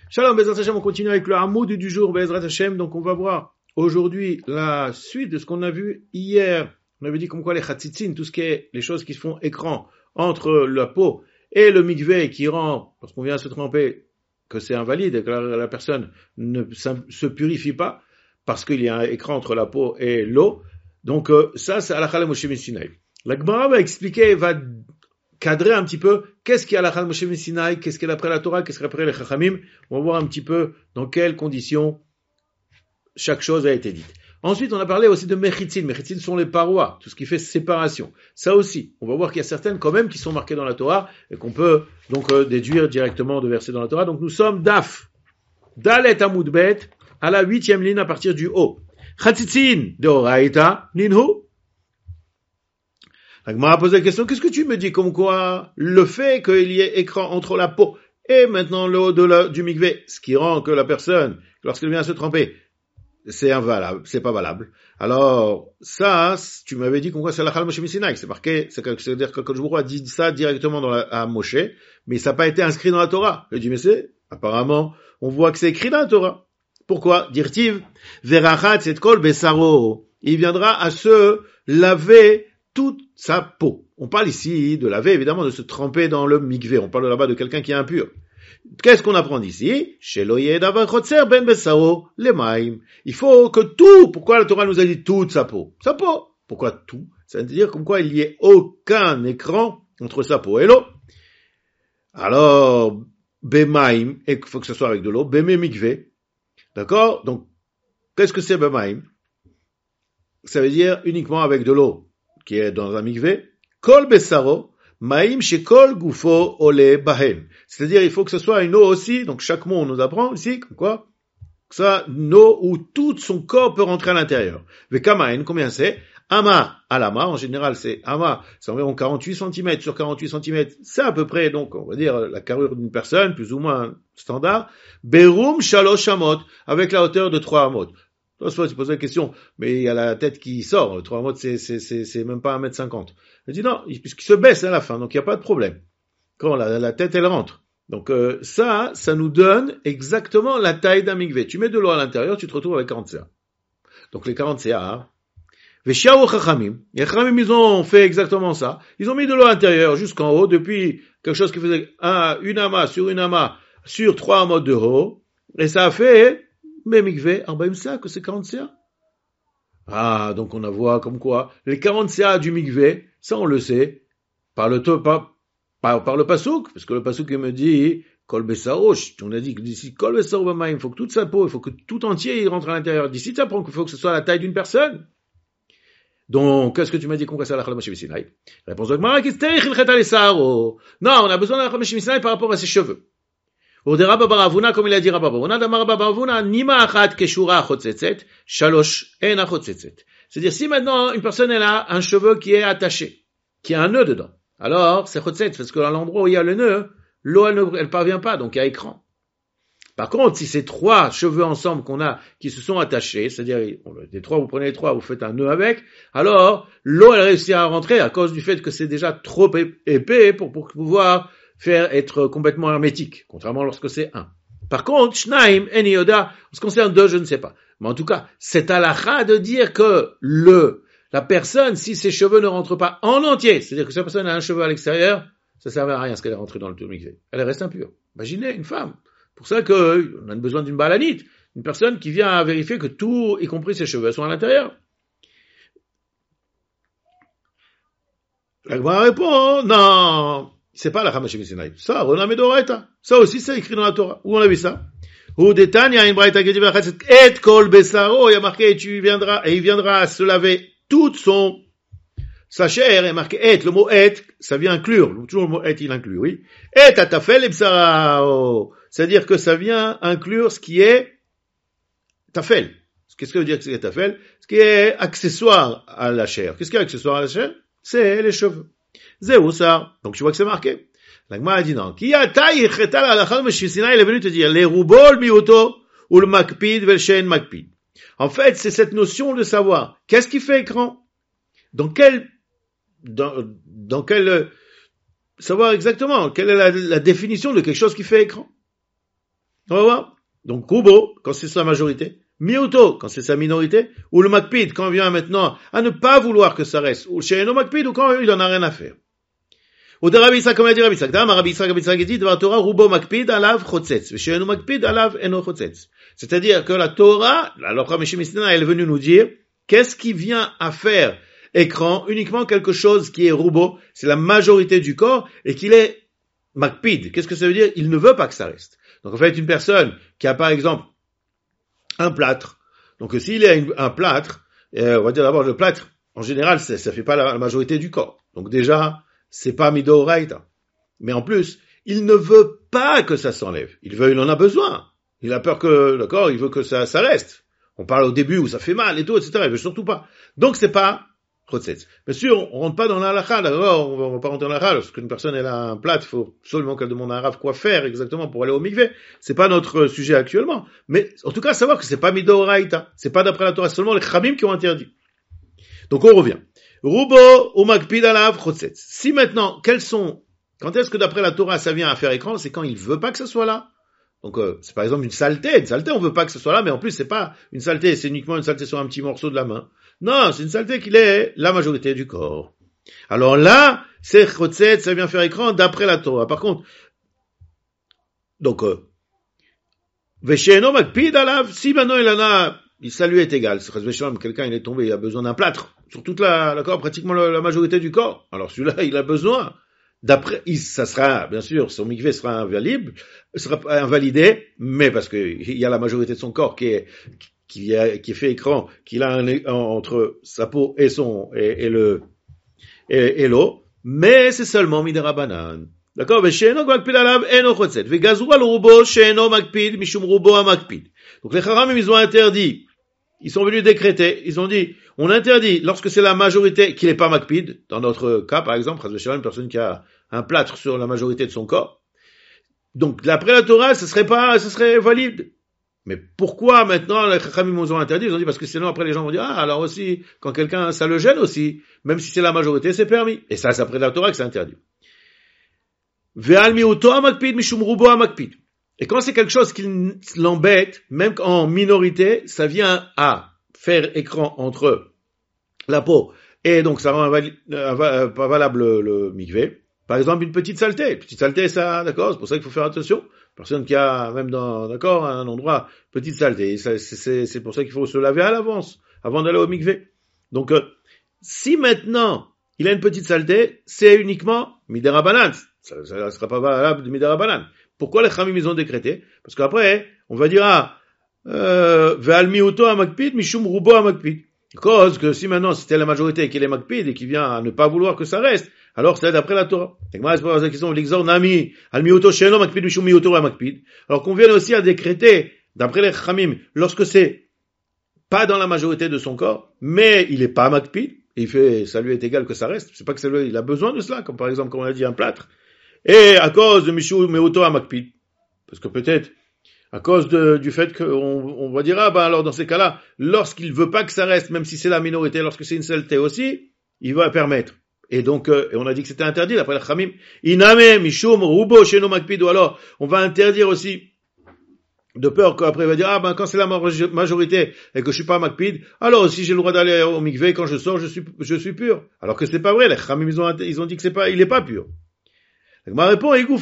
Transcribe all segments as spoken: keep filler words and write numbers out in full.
Shalom, Bezrat Hashem, on continue avec le Hamoud du jour, Bezrat Hashem. Donc on va voir aujourd'hui la suite de ce qu'on a vu hier. On avait dit comme quoi les chatzitzin, tout ce qui est les choses qui se font écran entre la peau et le mikveh qui rend, lorsqu'on vient se tremper, que c'est invalide et que la, la personne ne se purifie pas parce qu'il y a un écran entre la peau et l'eau. Donc euh, ça, c'est Halakha le Moshe Sinai. La Gemara va expliquer, va cadrer un petit peu qu'est-ce qu'il y a Halakha le Moshe Sinai, qu'est-ce qu'il y a après la Torah, qu'est-ce qu'il y a après les Chachamim. On va voir un petit peu dans quelles conditions chaque chose a été dite. Ensuite, on a parlé aussi de mechitzin. Mechitzin sont les parois, tout ce qui fait séparation. Ça aussi, on va voir qu'il y a certaines quand même qui sont marquées dans la Torah et qu'on peut donc euh, déduire directement de versets dans la Torah. Donc nous sommes Daf, Dalet Amud Bet, à la huitième ligne à partir du haut. Chatzitzin de Oraita, Ninhu. La Gemara a posé la question, qu'est-ce que tu me dis comme quoi le fait qu'il y ait écran entre la peau et maintenant le haut de la, du mikveh, ce qui rend que la personne, lorsqu'elle vient se tremper, c'est invalable, c'est pas valable. Alors, ça, tu m'avais dit comme quoi c'est la Halakha Moshe Sinai, c'est marqué, c'est-à-dire que Kadosh Baruch Hu a dit ça directement dans la, à Moshe, mais ça n'a pas été inscrit dans la Torah. Je dis, mais c'est, apparemment, on voit que c'est écrit dans la Torah. Pourquoi? Dirtiv, verachat et kol besaro. Il viendra à se laver toute sa peau. On parle ici de laver, évidemment, de se tremper dans le mikveh. On parle là-bas de quelqu'un qui est impur. Qu'est-ce qu'on apprend d'ici? Il faut que tout, pourquoi la Torah nous a dit toute sa peau? Sa peau. Pourquoi tout? Ça veut dire comme quoi il n'y ait aucun écran entre sa peau et l'eau. Alors, bemaim, il faut que ce soit avec de l'eau, beme mikveh. D'accord? Donc, qu'est-ce que c'est bemaim? Ça veut dire uniquement avec de l'eau qui est dans un mikveh. Kol besaro. Maïm shekol gufo ole bahem. C'est-à-dire, il faut que ce soit une eau aussi, donc chaque mot on nous apprend ici, comme quoi, ça, une eau où tout son corps peut rentrer à l'intérieur. Vekamaen, combien c'est? Ama, alama, en général c'est ama, c'est environ quarante-huit centimètres sur quarante-huit centimètres, c'est à peu près, donc, on va dire, la carrure d'une personne, plus ou moins standard. Berum shalosh amot, avec la hauteur de trois amot. Toi, tu poses la question, mais il y a la tête qui sort, trois amot, c'est, c'est, c'est, c'est même pas un mètre cinquante. Elle dit non, puisqu'il se baisse à la fin, donc il n'y a pas de problème. Quand la, la tête, elle rentre. Donc euh, ça, ça nous donne exactement la taille d'un mikveh. Tu mets de l'eau à l'intérieur, tu te retrouves avec quarante C A. Donc les quarante C A, Veshiaou Chachamim, les Chachamim, ils ont fait exactement ça. Ils ont mis de l'eau à l'intérieur jusqu'en haut, depuis quelque chose qui faisait un, une amas sur une amas sur trois amas de haut, et ça a fait, mais mikveh, arbaim C A, que c'est quarante C A. Ah, donc on a vu comme quoi, les quarante C A du mikveh, ça on le sait, par le, par, par, par le pasouk, parce que le pasouk il me dit, kol besarosh, on a dit que d'ici kol besarosh, il faut que toute sa peau, il faut que tout entier il rentre à l'intérieur. D'ici tu apprends qu'il faut que ce soit la taille d'une personne. Donc, qu'est-ce que tu m'as dit qu'on casse à la Halakha Moshe Sinai? Réponse de Gemara, non, on a besoin de la Halakha Moshe Sinai par rapport à ses cheveux. Ou de Rabba bar Avuna, comme il a dit Rabba bar Avuna, d'Amar Rabba bar Avuna, nima achat keshura chotzetzet, shalosh en chotzetzet. C'est-à-dire, si maintenant une personne elle a un cheveu qui est attaché, qui a un nœud dedans, alors c'est chotzet, parce que à l'endroit où il y a le nœud, l'eau elle ne elle parvient pas, donc il y a écran. Par contre, si c'est trois cheveux ensemble qu'on a, qui se sont attachés, c'est-à-dire, les trois, vous prenez les trois, vous faites un nœud avec, alors, l'eau, elle réussit à rentrer à cause du fait que c'est déjà trop épais pour, pour pouvoir faire être complètement hermétique, contrairement lorsque c'est un. Par contre, Shnaim, En Yoda, en ce qui concerne deux, je ne sais pas. Mais en tout cas, c'est halakha de dire que le, la personne, si ses cheveux ne rentrent pas en entier, c'est-à-dire que si la personne a un cheveu à l'extérieur, ça ne sert à rien ce qu'elle est rentrée dans le mikveh. Elle reste impure. Imaginez une femme. Pour ça que on a besoin d'une balanite, une personne qui vient à vérifier que tout, y compris ses cheveux, sont à l'intérieur. La Gemara répond, non, c'est pas la Halakha Moshe Sinai. Ça, Rona Medoraita. Ça aussi, c'est écrit dans la Torah. Où on a vu ça? Ou Detania, une braïta qui dit, et kol besaro, il y a marqué, tu viendras, et il viendra se laver toute son, sa chair, il y a marqué et, le mot et, ça vient inclure, toujours le mot et, il inclut, oui. Et atafel et bsarao. C'est-à-dire que ça vient inclure ce qui est tafel. Qu'est-ce que veut dire que c'est tafel? Ce qui est accessoire à la chair. Qu'est-ce qui est accessoire à la chair? C'est les cheveux. Zéou ça. Donc tu vois que c'est marqué. La Gemara a dit non. Qui a taille chetal à la Halakha Sinai, il est venu te dire les roubol miuto ou le makpid vel shein makpid. En fait, c'est cette notion de savoir qu'est-ce qui fait écran. Dans quel dans dans quel savoir exactement quelle est la, la définition de quelque chose qui fait écran. On va voir. Donc, rubo, quand c'est sa majorité. Miuto, quand c'est sa minorité. Ou le makpid, quand on vient maintenant à ne pas vouloir que ça reste. Ou chez no makpid, ou quand il en a rien à faire. Ou de Rabbi Yitzhak, comme a dit Rabbi Yitzhak. Dama Rabbi Yitzhak, Rabbi Yitzhak dit, devant Torah, rubo makpid alav chotzetz. Chez no makpid alav eno chotzetz. C'est-à-dire que la Torah, alors Rabbi Mishnah, elle est venue nous dire, qu'est-ce qui vient à faire écran, uniquement quelque chose qui est rubo, c'est la majorité du corps, et qu'il est makpid. Qu'est-ce que ça veut dire? Il ne veut pas que ça reste. Donc en fait, une personne qui a par exemple un plâtre, donc s'il y a une, un plâtre, euh, on va dire d'abord le plâtre, en général, ça, ça fait pas la, la majorité du corps. Donc déjà, c'est pas midoraita. Mais en plus, il ne veut pas que ça s'enlève. Il veut, il en a besoin. Il a peur que, d'accord, il veut que ça, ça reste. On parle au début où ça fait mal et tout, et cetera. Il veut surtout pas. Donc c'est pas chotzetz. Bien sûr, on rentre pas dans la halakha, d'accord, on va, on va pas rentrer dans la halakha, parce qu'une personne, elle a un plâtre, il faut absolument qu'elle demande à un rav quoi faire exactement pour aller au mikvé. C'est pas notre sujet actuellement. Mais, en tout cas, savoir que c'est pas midoraita. C'est pas d'après la Torah, c'est seulement les khamim qui ont interdit. Donc on revient. Rubo ou makpid alav chotzetz. Si maintenant, quels sont, quand est-ce que d'après la Torah ça vient à faire écran, c'est quand il veut pas que ça soit là. Donc euh, c'est par exemple une saleté, une saleté on veut pas que ce soit là, mais en plus c'est pas une saleté, c'est uniquement une saleté sur un petit morceau de la main. Non, c'est une saleté qui est la majorité du corps. Alors là, c'est chotzetz, ça vient faire écran d'après la Torah. Par contre, donc euh, vesheno makpid alav, si maintenant il en a, ça lui est égal. C'est quelqu'un il est tombé, il a besoin d'un plâtre sur toute la, d'accord, pratiquement la, la majorité du corps. Alors celui-là il a besoin. D'après, ça sera, bien sûr, son mikvé sera invalide, sera invalidé, mais parce que il y a la majorité de son corps qui est, qui est, qui est fait écran, qu'il a un, entre sa peau et son, et, et le, et, et l'eau, mais c'est seulement midera banane. D'accord? Ve'she'eno makpid alav eno chotzetz. Ve'gazru al rubo she'eno makpid mishum rubo makpid. Donc les charamim, ils ont interdit, ils sont venus décréter, ils ont dit, on interdit, lorsque c'est la majorité qui n'est pas makpid, dans notre cas, par exemple, une personne qui a un plâtre sur la majorité de son corps. Donc, d'après la Torah, ce serait pas, ce serait valide. Mais pourquoi maintenant les chachamim nous ont interdit? Ils ont dit parce que sinon après les gens vont dire, ah, alors aussi, quand quelqu'un, ça le gêne aussi, même si c'est la majorité, c'est permis. Et ça, c'est après la Torah que c'est interdit. Ve'al miuto amakpid mishum rubo amakpid. Et quand c'est quelque chose qui l'embête, même en minorité, ça vient à faire écran entre la peau et donc ça rend invali- euh, pas valable le, le mikvé. Par exemple, une petite saleté. Une petite saleté, ça, d'accord, c'est pour ça qu'il faut faire attention. Personne qui a, même dans, d'accord, un endroit, petite saleté. Ça, c'est, c'est, c'est pour ça qu'il faut se laver à l'avance, avant d'aller au mikvé. Donc, euh, si maintenant, il a une petite saleté, c'est uniquement midera banane. Ça, ça ne sera pas valable de midera banane. Pourquoi les chamim ils ont décrété? Parce qu'après, on va dire, ah, euh, ve'al miuto amakpid, mishum rubo amakpid. Cause que si maintenant c'était la majorité qui est makpid et qui vient à ne pas vouloir que ça reste, alors c'est d'après la Torah. Alors qu'on vienne aussi à décréter, d'après les chamim, lorsque c'est pas dans la majorité de son corps, mais il est pas makpid, et il fait, ça lui est égal que ça reste, c'est pas que ça lui, il a besoin de cela, comme par exemple, comme on a dit, un plâtre, et à cause de Mishu Meuto Amakpid, parce que peut-être, à cause de, du fait qu'on on va dire, ah ben alors dans ces cas-là, lorsqu'il veut pas que ça reste, même si c'est la minorité, lorsque c'est une saleté aussi, il va permettre. Et donc, euh, et on a dit que c'était interdit, d'après la Chamim, Iname, Mishum, Rubo, Sheno Makpid, ou alors, on va interdire aussi, de peur qu'après il va dire, ah ben quand c'est la majorité et que je suis pas Makpid, alors aussi j'ai le droit d'aller au mikvé, quand je sors, je suis, je suis pur. Alors que c'est pas vrai, les Chamim, ils ont, ils ont dit que c'est pas, il est pas pur. Ma réponse est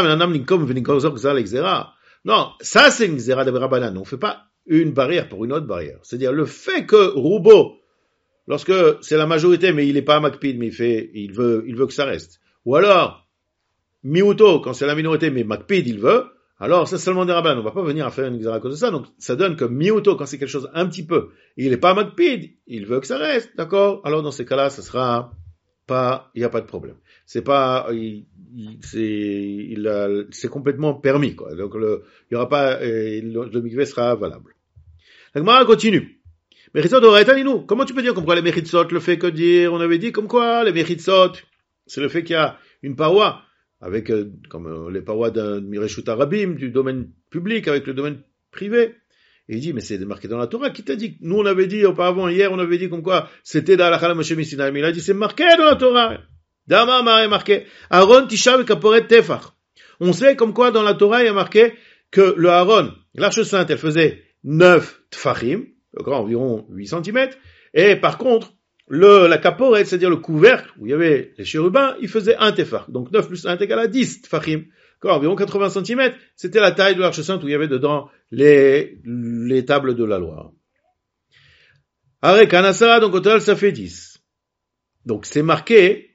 non, ça c'est une xéra de Rabanan. On fait pas une barrière pour une autre barrière. C'est-à-dire le fait que Rubo, lorsque c'est la majorité, mais il est pas Makpid, mais il fait, il veut, il veut que ça reste. Ou alors, Miuto, quand c'est la minorité, mais Makpid, il veut, alors c'est seulement des Rabanan. On va pas venir à faire une xéra à cause de ça. Donc, ça donne que Miuto, quand c'est quelque chose un petit peu, il est pas Makpid, il veut que ça reste, d'accord? Alors dans ces cas-là, ça sera pas, il y a pas de problème. C'est pas, il, il, c'est, il a, c'est complètement permis, quoi. Donc le, il y aura pas, euh, le, le mikvé sera valable. La Gemara continue. Mechitsot oraetaninu. Comment tu peux dire comme quoi les mechitsot, le fait que dire, on avait dit comme quoi les mechitsot, c'est le fait qu'il y a une paroi avec, euh, comme euh, les parois d'un Mireshut Arabim, du domaine public avec le domaine privé. Et il dit, mais c'est marqué dans la Torah. Qui t'a dit? Nous, on avait dit auparavant, hier, on avait dit comme quoi c'était dans la Chala Moshe Misinaï. Mais il a dit, c'est marqué dans la Torah. Dama maré marqué. Aaron Tisha Kaporet Tefach. On sait comme quoi dans la Torah, il y a marqué que le Aaron, l'arche sainte, elle faisait neuf tfachim, environ huit centimètres, et par contre, le, la caporette, c'est-à-dire le couvercle, où il y avait les chérubins, il faisait un tefach. Donc neuf plus un est égal à dix tfachim. Environ quatre-vingts centimètres, c'était la taille de l'arche sainte où il y avait dedans les, les tables de la loi. Arek Anasara, donc au total, ça fait dix. Donc c'est marqué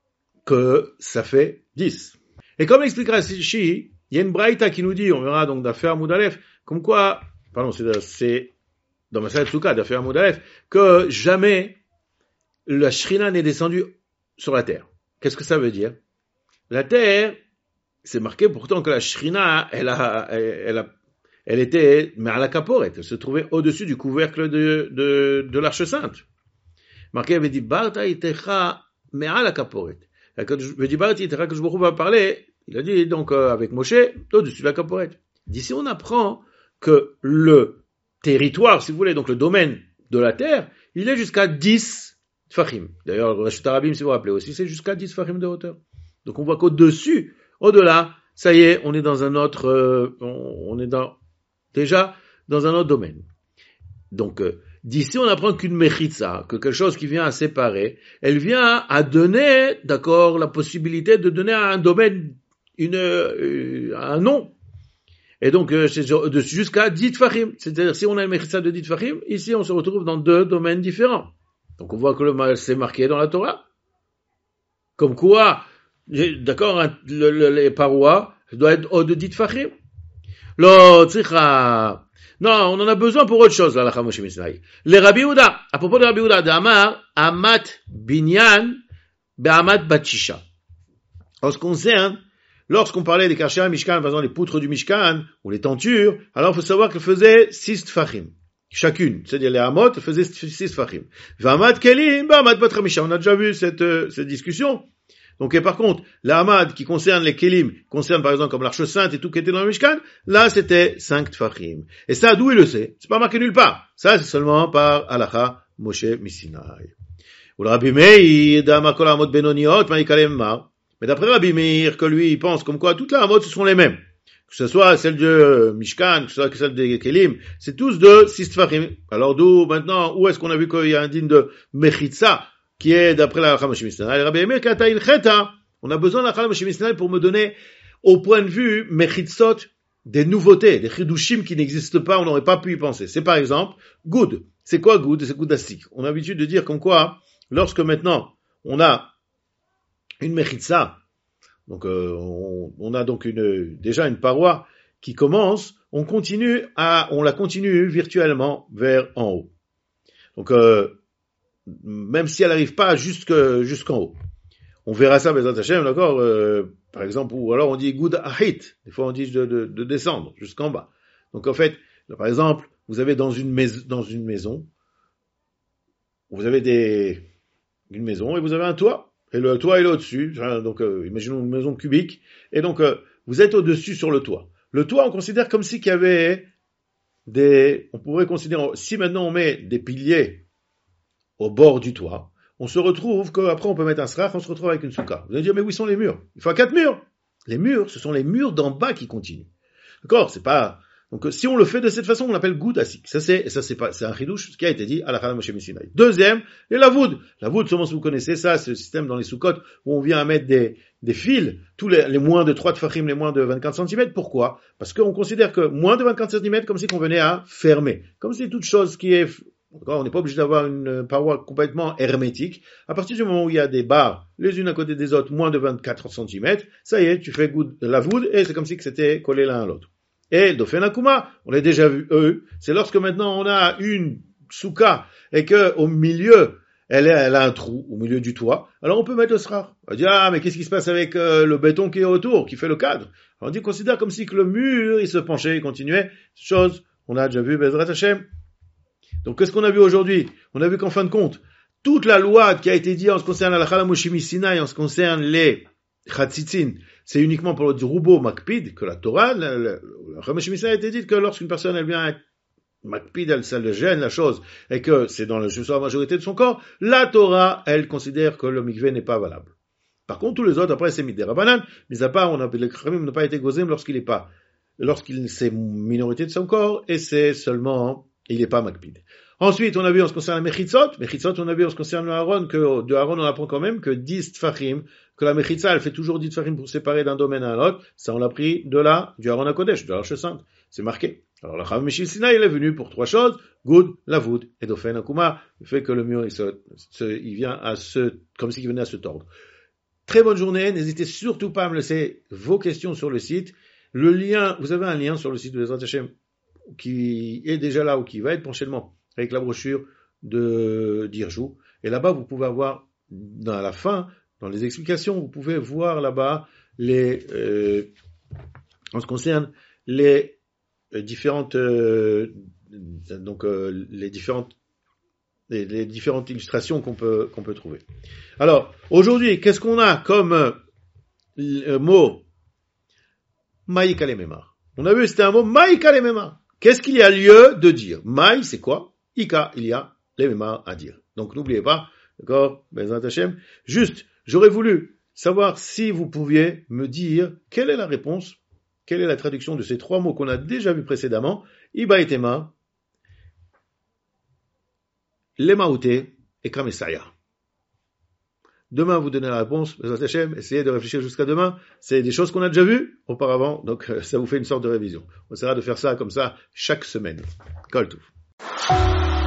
que ça fait dix. Et comme l'expliquera Sishi, il y a une braïta qui nous dit, on verra donc d'affaire Moudalef, comme quoi, pardon, c'est, c'est dans ma salle Souka d'affaire Moudalef, que jamais la Shrina n'est descendue sur la terre. Qu'est-ce que ça veut dire? La terre, c'est marqué pourtant que la Shrina, elle a, elle, elle a, elle était, mais à la caporette, elle se trouvait au-dessus du couvercle de, de, de l'arche sainte. Marqué avait dit, Barta itecha, mais à la caporette. Je dis, Barta itecha, que je va parler, il a dit, donc, euh, avec Moshe, au-dessus de la caporette. D'ici, on apprend que le territoire, si vous voulez, donc le domaine de la terre, il est jusqu'à dix tfachim. D'ailleurs, la Chute Arabim, si vous vous rappelez aussi, c'est jusqu'à dix tfachim de hauteur. Donc, on voit qu'au-dessus, au-delà, ça y est, on est dans un autre, euh, on, on est dans, déjà, dans un autre domaine. Donc, euh, d'ici, on apprend qu'une mechitza, que quelque chose qui vient à séparer, elle vient à donner, d'accord, la possibilité de donner à un domaine une, euh, un nom. Et donc, euh, c'est jusqu'à dix tfachim. C'est-à-dire, si on a une mechitza de dix tfachim, ici, on se retrouve dans deux domaines différents. Donc, on voit que le c'est marqué dans la Torah. Comme quoi, d'accord, le, le, les parois doivent être au de dix tfachim. Lo tzricha. Non, on en a besoin pour autre chose, là, la Moshe Misnaï. Les Rabbi Yehuda, à propos de Rabbi Yehuda, d'Amar, Amat Binyan, Be'amat Batshisha. En ce qui concerne, lorsqu'on parlait des Karshia Mishkan, par exemple, les poutres du Mishkan, ou les tentures, alors il faut savoir qu'elles faisaient six tfachim. Chacune. C'est-à-dire, les Hamot, elles faisaient six tfachim. V'amat Kelim, Be'amat Batramisha. On a déjà vu cette, euh, cette discussion. Donc, et par contre, la Hamad qui concerne les Kelim, concerne par exemple comme l'arche sainte et tout qui était dans le Mishkan, là c'était cinq tfachim. Et ça, d'où il le sait? C'est pas marqué nulle part. Ça, c'est seulement par Halacha Moshe Misinaï. Ou le Rabbi Meir, d'Ama kol Hamot benoniot, ma'ikale mar. Mais d'après Rabbi Meir, que lui, il pense comme quoi toutes les Hamot, ce sont les mêmes. Que ce soit celle de Mishkan, que ce soit celle des Kelim, c'est tous de six tfachim. Alors d'où, maintenant, où est-ce qu'on a vu qu'il y a un digne de Mechitza, qui est d'après la Halacha Moshe Misinaï, Rabbi Meir kata ilcheta, on a besoin de la Halacha Moshe Misinaï pour me donner, au point de vue mechitzot, des nouveautés, des chidushim qui n'existent pas, on n'aurait pas pu y penser. C'est par exemple, good. C'est quoi good? C'est goudastique. On a l'habitude de dire comme quoi, lorsque maintenant, on a une mechitza, donc euh, on, on a donc une déjà une paroi qui commence, on continue à, on la continue virtuellement vers en haut. Donc, euh, même si elle n'arrive pas jusque, jusqu'en haut. On verra ça, Bezrat Hashem, d'accord, euh, par exemple, ou alors on dit good ahit, des fois on dit de, de, de descendre jusqu'en bas. Donc en fait, là, par exemple, vous avez dans une maison, dans une maison, vous avez des, une maison et vous avez un toit, et le toit est là au-dessus, donc euh, imaginons une maison cubique, et donc euh, vous êtes au-dessus sur le toit. Le toit, on considère comme si qu'il y avait des, on pourrait considérer, si maintenant on met des piliers au bord du toit, on se retrouve qu'après on peut mettre un srach, on se retrouve avec une souka. Vous allez dire, mais où sont les murs? Il faut quatre murs. Les murs, ce sont les murs d'en bas qui continuent. D'accord? C'est pas, donc si on le fait de cette façon, on l'appelle goudasik. Ça c'est, ça c'est pas, c'est un chidouche, ce qui a été dit à la Halacha Moshe Misinaï. Deuxième, les lavoud. Lavoud, sûrement si vous connaissez ça, c'est le système dans les soukotes où on vient à mettre des, des fils, tous les, les moins de trois tfachim, les moins de vingt-quatre centimètres. Pourquoi? Parce qu'on considère que moins de vingt-quatre centimètres, comme si qu'on venait à fermer. Comme si toute chose qui est, on n'est pas obligé d'avoir une paroi complètement hermétique. À partir du moment où il y a des barres, les unes à côté des autres, moins de vingt-quatre centimètres, ça y est, tu fais la voûte, et c'est comme si que c'était collé l'un à l'autre. Et Dofen Akuma, on l'a déjà vu, eux, c'est lorsque maintenant on a une souka, et que au milieu, elle, est, elle a un trou, au milieu du toit, alors on peut mettre le srar. On dit, ah, mais qu'est-ce qui se passe avec euh, le béton qui est autour, qui fait le cadre? Alors on dit, considère comme si que le mur, il se penchait, il continuait. Chose, on a déjà vu, Bezrat Hashem. Donc, qu'est-ce qu'on a vu aujourd'hui? On a vu qu'en fin de compte, toute la loi qui a été dite en ce qui concerne la Halacha Moshe Misinaï, en ce qui concerne les Chatzitzin, c'est uniquement pour le Rubo Makpid, que la Torah, la, la, la Halacha Moshe Misinaï a été dite que lorsqu'une personne, elle vient être Makpid, elle, ça le gêne, la chose, et que c'est dans le, la majorité de son corps, la Torah, elle considère que le mikveh n'est pas valable. Par contre, tous les autres, après, c'est Midera Banan, mais à part, on a, le Khamim n'a pas été gozem lorsqu'il n'est pas lorsqu'il c'est minorité de son corps, et c'est seulement, il n'est pas makpid. Ensuite, on a vu en ce qui concerne la mechitzot, mechitzot, on a vu en ce qui concerne le Aaron, que de Aaron on apprend quand même que dix tfachim, que la mechitza, elle fait toujours dix tfachim pour séparer d'un domaine à un autre, ça on l'a pris de la, du Aaron à Kodesh, de l'Arche Sainte, c'est marqué. Alors la Chav Meshil Sinai, il est venu pour trois choses, Goud, Lavoud et Dofen Akuma, le fait que le mur, il, se, se, il vient à se, comme s'il venait à se tordre. Très bonne journée, n'hésitez surtout pas à me laisser vos questions sur le site. Le lien, vous avez un lien sur le site de Bezrat Hashem qui est déjà là ou qui va être prochainement avec la brochure de d'Irjou. Et là-bas, vous pouvez avoir, dans la fin, dans les explications, vous pouvez voir là-bas les, euh, en ce qui concerne les euh, différentes, euh, donc euh, les différentes, les, les différentes illustrations qu'on peut qu'on peut trouver. Alors aujourd'hui, qu'est-ce qu'on a comme euh, mot Maï kalemema? On a vu, c'était un mot Maï kalemema. Qu'est-ce qu'il y a lieu de dire? Maï, c'est quoi? Ika, il y a les mémars à dire. Donc n'oubliez pas, d'accord, Bezrat Hashem. Juste, j'aurais voulu savoir si vous pouviez me dire quelle est la réponse, quelle est la traduction de ces trois mots qu'on a déjà vus précédemment, Iba et Tema, Lemaouté et Kamesaya. Demain, vous donnez la réponse, Bezrat Hashem, essayez de réfléchir jusqu'à demain. C'est des choses qu'on a déjà vues auparavant, donc ça vous fait une sorte de révision. On essaiera de faire ça comme ça chaque semaine. Kol Tov.